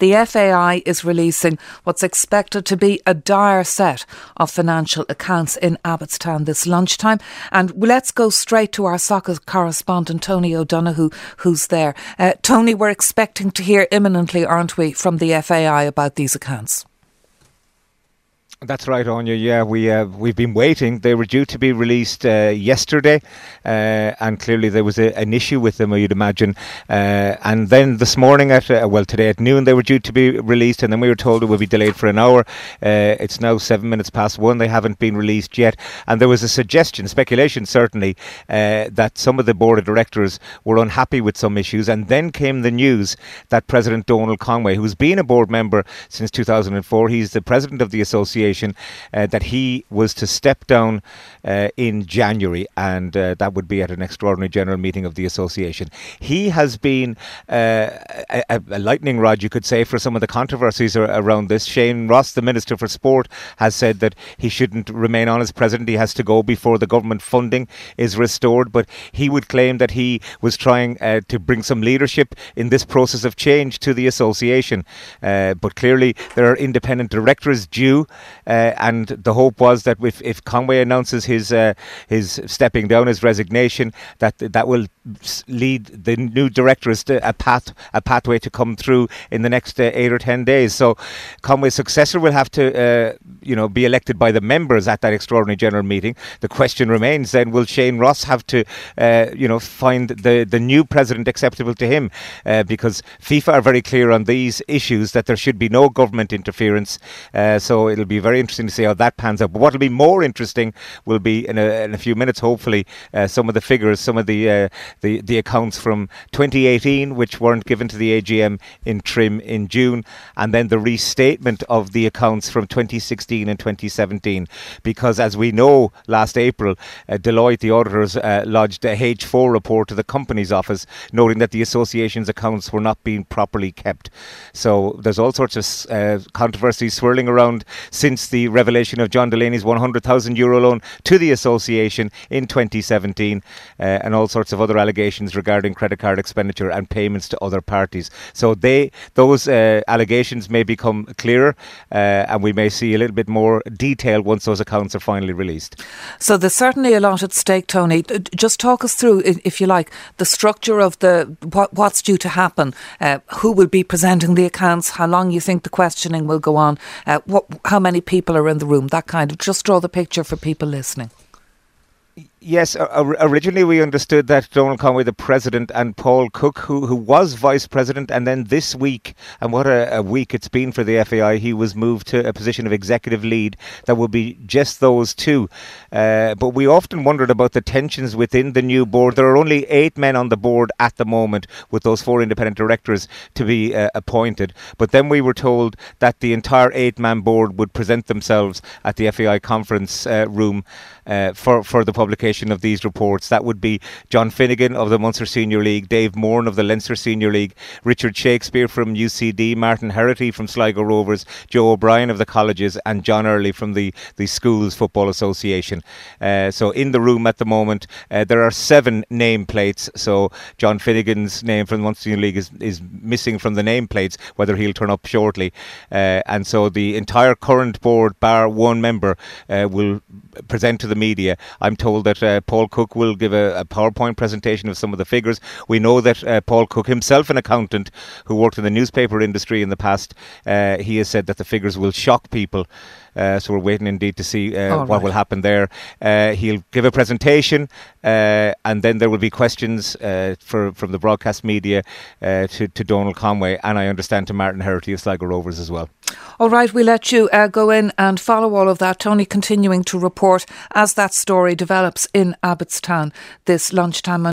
the FAI is releasing what's expected to be a dire set of financial accounts in Abbottstown this lunchtime. And let's go straight to our soccer correspondent, Tony O'Donoghue, who's there. Tony, we're expecting to hear imminently, aren't we, from the FAI about these accounts? That's right, Anya. Yeah, we've been waiting. They were due to be released yesterday, and clearly there was an issue with them, you'd imagine. And then this morning today at noon, they were due to be released, and then we were told it would be delayed for an hour. It's now 7 minutes past 1. They haven't been released yet. And there was a suggestion, speculation certainly, that some of the board of directors were unhappy with some issues. And then came the news that President Donald Conway, who's been a board member since 2004, he's the president of the association, that he was to step down in January, and that would be at an extraordinary general meeting of the association. He has been a lightning rod, you could say, for some of the controversies around this. Shane Ross, the Minister for Sport, has said that he shouldn't remain on as president. He has to go before the government funding is restored, but he would claim that he was trying to bring some leadership in this process of change to the association. But clearly there are independent directors due, and the hope was that if Conway announces his stepping down, his resignation, that will lead the new directors to a pathway to come through in the next 8 or 10 days. So Conway's successor will have to be elected by the members at that extraordinary general meeting. The question remains then, will Shane Ross have to find the new president acceptable to him, because FIFA are very clear on these issues that there should be no government interference. So it'll be very interesting to see how that pans out. But what will be more interesting will be in a few minutes, hopefully, some of the figures, some of the accounts from 2018, which weren't given to the AGM in Trim in June, and then the restatement of the accounts from 2016 and 2017. Because as we know, last April, Deloitte, the auditors, lodged a H4 report to the Companies Office, noting that the association's accounts were not being properly kept. So there's all sorts of controversy swirling around since the revelation of John Delaney's €100,000 loan to the association in 2017, and all sorts of other allegations regarding credit card expenditure and payments to other parties. So those allegations may become clearer, and we may see a little bit more detail once those accounts are finally released. So there's certainly a lot at stake, Tony. Just talk us through, if you like, the structure of what's due to happen, who will be presenting the accounts, how long you think the questioning will go on, how many people are in the room, that kind of, just draw the picture for people listening. Yes, originally we understood that Donald Conway, the president, and Paul Cook, who was vice president, and then this week, and what a week it's been for the FAI, he was moved to a position of executive lead. That would be just those two. But we often wondered about the tensions within the new board. There are only 8 men on the board at the moment, with those 4 independent directors to be appointed. But then we were told that the entire 8-man board would present themselves at the FAI conference room for the publication of these reports. That would be John Finnegan of the Munster Senior League, Dave Moran of the Leinster Senior League, Richard Shakespeare from UCD, Martin Herity from Sligo Rovers, Joe O'Brien of the colleges, and John Early from the Schools Football Association. So in the room at the moment, there are 7 nameplates. So John Finnegan's name from the Munster Senior League is missing from the nameplates, whether he'll turn up shortly. And so the entire current board, bar 1 member, will present to the media. I'm told that Paul Cook will give a PowerPoint presentation of some of the figures. We know that Paul Cook, himself an accountant who worked in the newspaper industry in the past, he has said that the figures will shock people. So we're waiting indeed to see what will happen there. He'll give a presentation, and then there will be questions from the broadcast media to Donald Conway, and I understand to Martin Herity of Sligo Rovers as well. All right, we'll let you go in and follow all of that. Tony continuing to report as that story develops in Abbottstown this lunchtime.